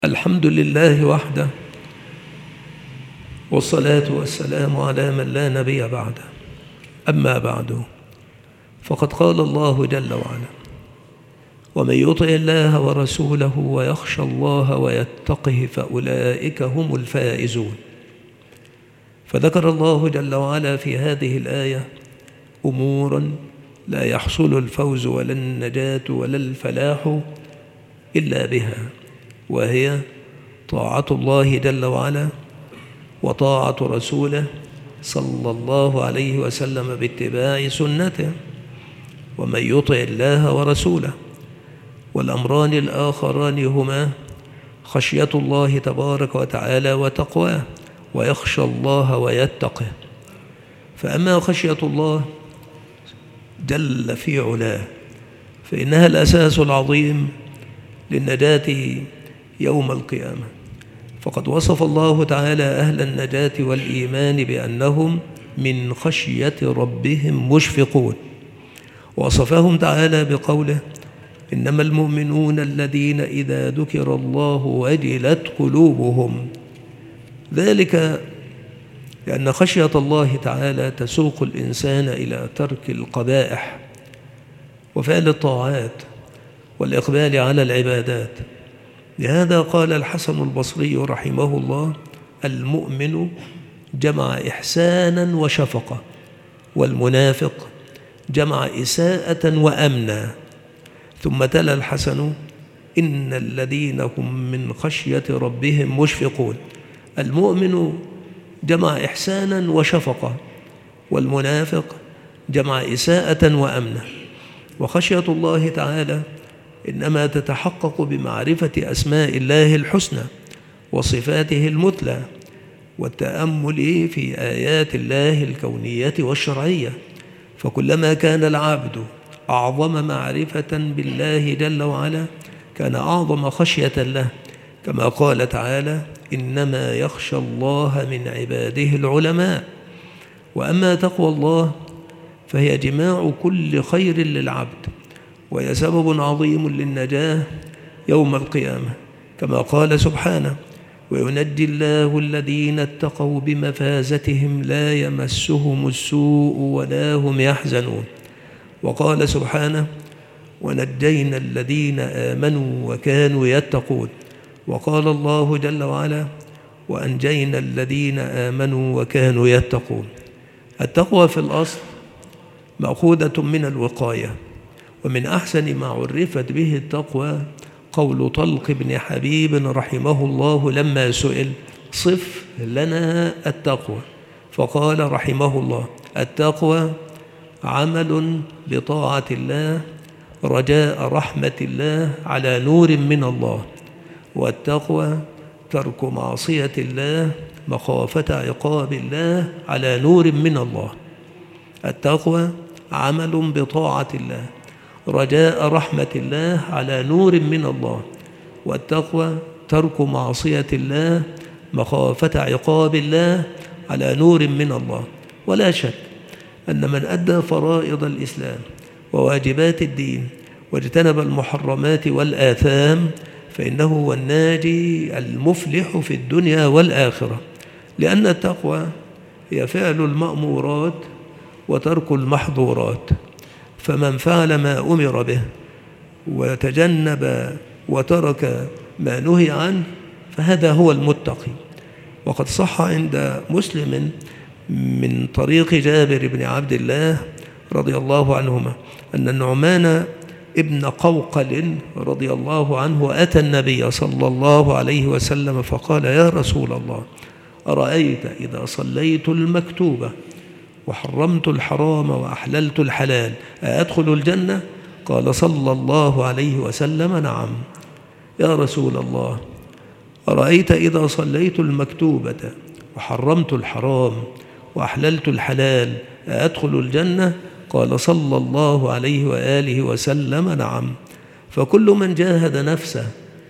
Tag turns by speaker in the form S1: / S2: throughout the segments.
S1: الحمد لله وحده، والصلاة والسلام على من لا نبي بعده. أما بعد، فقد قال الله جل وعلا: ومن يطع الله ورسوله ويخشى الله ويتقه فأولئك هم الفائزون. فذكر الله جل وعلا في هذه الآية أمورا لا يحصل الفوز ولا النجاة ولا الفلاح إلا بها، وهي طاعة الله جل وعلا وطاعة رسوله صلى الله عليه وسلم باتباع سنته. ومن يطع الله ورسوله، والأمران الآخران هما خشية الله تبارك وتعالى وتقواه، ويخشى الله ويتقه. فأما خشية الله جل في علاه فإنها الأساس العظيم للنجاة يوم القيامة، فقد وصف الله تعالى أهل النجاة والإيمان بأنهم من خشية ربهم مشفقون، وصفهم تعالى بقوله: إنما المؤمنون الذين إذا ذكر الله وجلت قلوبهم. ذلك لأن خشية الله تعالى تسوق الإنسان إلى ترك القبائح وفعل الطاعات والإقبال على العبادات. لهذا قال الحسن البصري رحمه الله: المؤمن جمع إحسانا وشفقة، والمنافق جمع إساءة وأمنا. ثم تلا الحسن: إن الذين هم من خشية ربهم مشفقون. المؤمن جمع إحسانا وشفقة، والمنافق جمع إساءة وأمنا. وخشية الله تعالى إنما تتحقق بمعرفة أسماء الله الحسنى وصفاته المثلى، والتأمل في آيات الله الكونية والشرعية. فكلما كان العبد أعظم معرفة بالله جل وعلا كان أعظم خشية له، كما قال تعالى: إنما يخشى الله من عباده العلماء. وأما تقوى الله فهي جماع كل خير للعبد، وهي سبب عظيم للنجاة يوم القيامة، كما قال سبحانه: وينجي الله الذين اتقوا بمفازتهم لا يمسهم السوء ولا هم يحزنون. وقال سبحانه: ونجينا الذين آمنوا وكانوا يتقون. وقال الله جل وعلا: وأنجينا الذين آمنوا وكانوا يتقون. التقوى في الأصل مأخوذة من الوقاية، ومن أحسن ما عرفت به التقوى قول طلق بن حبيب رحمه الله لما سئل: صف لنا التقوى، فقال رحمه الله: التقوى عمل بطاعة الله رجاء رحمة الله على نور من الله، والتقوى ترك معصية الله مخافة عقاب الله على نور من الله. التقوى عمل بطاعة الله رجاء رحمة الله على نور من الله، والتقوى ترك معصية الله مخافة عقاب الله على نور من الله. ولا شك أن من أدى فرائض الإسلام وواجبات الدين واجتنب المحرمات والآثام فإنه هو الناجي المفلح في الدنيا والآخرة، لأن التقوى هي فعل المأمورات وترك المحظورات. فمن فعل ما أمر به وتجنب وترك ما نهي عنه فهذا هو المتقي. وقد صح عند مسلم من طريق جابر بن عبد الله رضي الله عنهما أن النعمان ابن قوقل رضي الله عنه أتى النبي صلى الله عليه وسلم فقال: يا رسول الله، أرأيت إذا صليت المكتوبة وحرمت الحرام وأحللت الحلال أأدخل الجنة؟ قال صلى الله عليه وسلم: نعم. يا رسول الله، أرأيت إذا صليت المكتوبة وحرمت الحرام وأحللت الحلال أأدخل الجنة؟ قال صلى الله عليه وآله وسلم: نعم. فكل من جاهد نفسه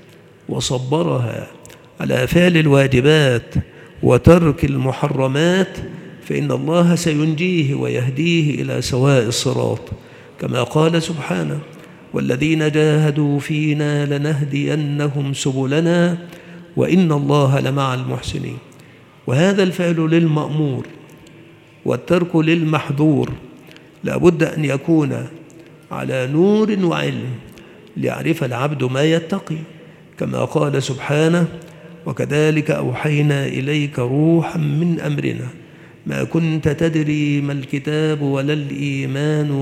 S1: وصبرها على فعل الواجبات وترك المحرمات فإن الله سينجيه ويهديه إلى سواء الصراط، كما قال سبحانه: والذين جاهدوا فينا لنهدينهم سبلنا وإن الله لمع المحسنين. وهذا الفعل للمأمور والترك للمحظور لابد أن يكون على نور وعلم ليعرف العبد ما يتقي، كما قال سبحانه: وكذلك أوحينا إليك روحا من أمرنا ما كنت تدري ما الكتاب ولا الإيمان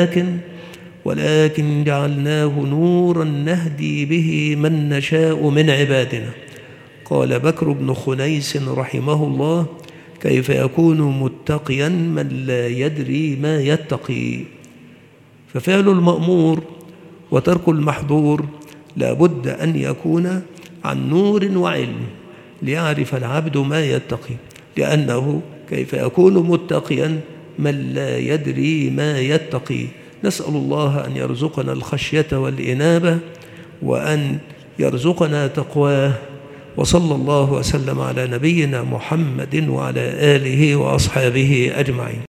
S1: ولكن جعلناه نورا نهدي به من نشاء من عبادنا. قال بكر بن خنيس رحمه الله: كيف يكون متقيا من لا يدري ما يتقي؟ ففعل المأمور وترك المحظور لا بد أن يكون عن نور وعلم ليعرف العبد ما يتقي، لأنه كيف يكون متقيا من لا يدري ما يتقي. نسأل الله أن يرزقنا الخشية والإنابة وأن يرزقنا تقواه. وصلى الله وسلم على نبينا محمد وعلى آله وأصحابه أجمعين.